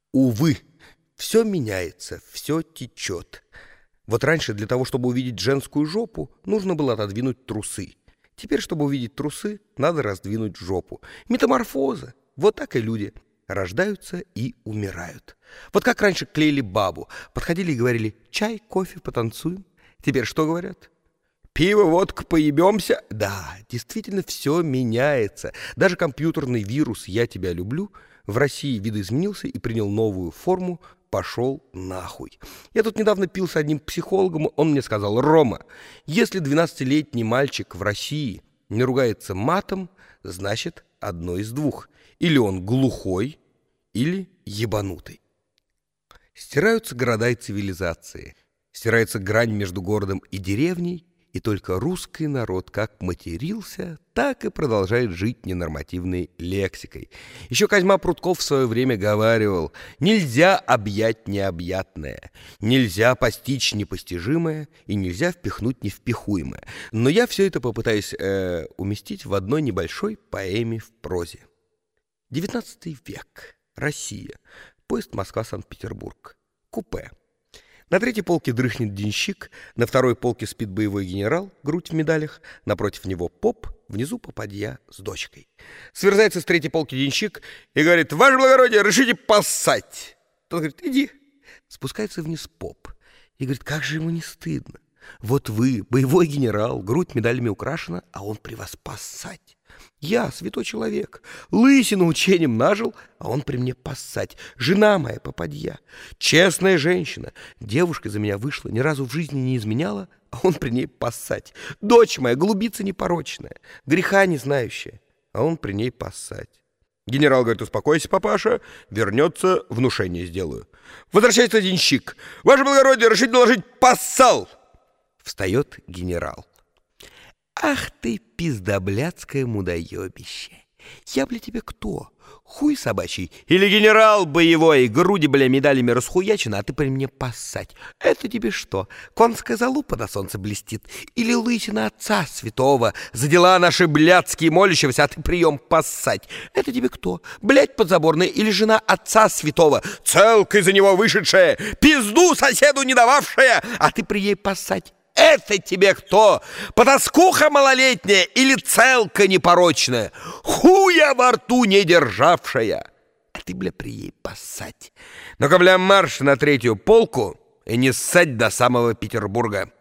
Увы, все меняется, все течет. Вот раньше для того, чтобы увидеть женскую жопу, нужно было отодвинуть трусы. Теперь, чтобы увидеть трусы, надо раздвинуть жопу. Метаморфоза. Вот так и люди рождаются и умирают. Вот как раньше клеили бабу. Подходили и говорили: чай, кофе, потанцуем. Теперь что говорят? Пиво, водка, поебемся. Да, действительно, все меняется. Даже компьютерный вирус «Я тебя люблю» в России видоизменился и принял новую форму «пошел нахуй». Я тут недавно пил с одним психологом, он мне сказал: Рома, если 12-летний мальчик в России не ругается матом, значит, одно из двух. Или он глухой, или ебанутый. Стираются города и цивилизации. Стирается грань между городом и деревней, и только русский народ как матерился, так и продолжает жить ненормативной лексикой. Еще Козьма Прутков в свое время говаривал: нельзя объять необъятное, нельзя постичь непостижимое и нельзя впихнуть невпихуемое. Но я все это попытаюсь уместить в одной небольшой поэме в прозе. 19 век. Россия. Поезд Москва-Санкт-Петербург. Купе. На третьей полке дрыхнет денщик, на второй полке спит боевой генерал, грудь в медалях, напротив него поп, внизу попадья с дочкой. Сверзается с третьей полки денщик и говорит: «Ваше благородие, решите поссать!» Тот говорит: «Иди». Спускается вниз поп и говорит: как же ему не стыдно? Вот вы, боевой генерал, грудь медалями украшена, а он при вас поссать. Я, святой человек, лысину учением нажил, а он при мне поссать. Жена моя попадья, честная женщина, девушка за меня вышла, ни разу в жизни не изменяла, а он при ней поссать. Дочь моя, голубица непорочная, греха не знающая, а он при ней поссать. Генерал говорит: успокойся, папаша, вернется, внушение сделаю. Возвращается денщик: ваше благородие, решите доложить, поссал. Встает генерал. Ах ты, пиздоблядское мудоебище! Я, бля, тебе кто? Хуй собачий? Или генерал боевой, груди, бля, медалями расхуячены, а ты при мне поссать? Это тебе что, конская залупа на солнце блестит? Или лысина отца святого, за дела наши блядские молящегося, а ты прием поссать? Это тебе кто? Блядь подзаборная или жена отца святого, целкой за него вышедшая, пизду соседу не дававшая, а ты при ей поссать? Это тебе кто? Потаскуха малолетняя или целка непорочная, хуя во рту не державшая? А ты, бля, при ей поссать. Ну-ка, бля, марш на третью полку и не ссать до самого Петербурга.